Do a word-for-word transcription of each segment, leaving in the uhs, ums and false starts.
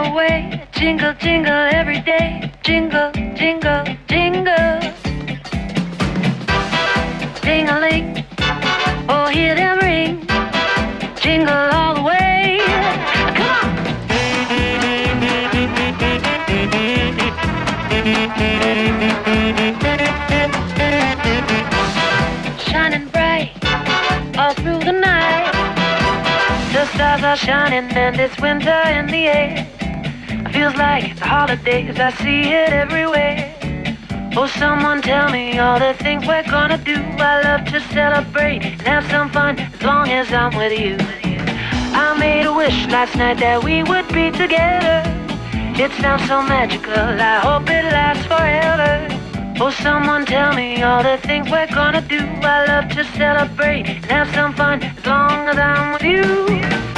the way. Jingle, jingle every day. Jingle, jingle, jingle. Ding-a-ling, oh, hear them ring. Jingle all the way. Come on! Shining bright all through the night. The stars are shining and it's winter in the air. Feels like it's a holiday as I see it everywhere. Oh, someone tell me all the things we're gonna do. I love to celebrate and have some fun as long as I'm with you. I made a wish last night that we would be together. It sounds so magical, I hope it lasts forever. Oh, someone tell me all the things we're gonna do. I love to celebrate and have some fun as long as I'm with you.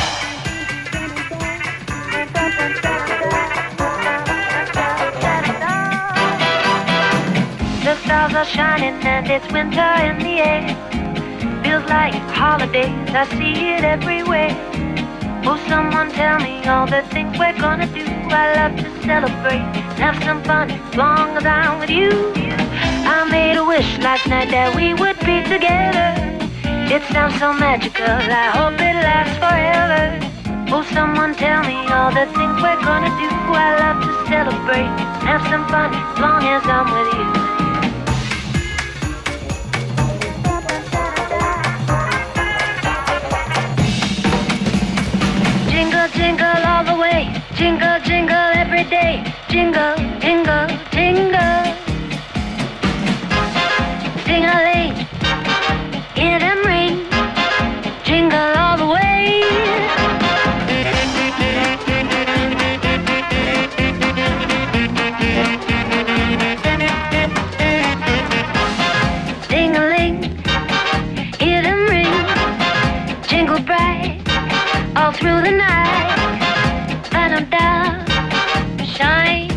The stars are shining and it's winter in the air. Feels like it's holidays, I see it everywhere. Oh, someone tell me all the things we're gonna do. I love to celebrate and have some fun as long as I'm with you. I made a wish last night that we would be together. It sounds so magical, I hope it lasts forever. Oh, someone tell me all the things we're gonna do. I love to celebrate and have some fun as long as I'm with you. Jingle, jingle all the way. Jingle, jingle every day. Jingle, jingle, jingle. Ding-a-ling, hear them ring. Jingle all the way. Ding-a-ling, hear them ring. Jingle bright all through the night. Let them down, shine.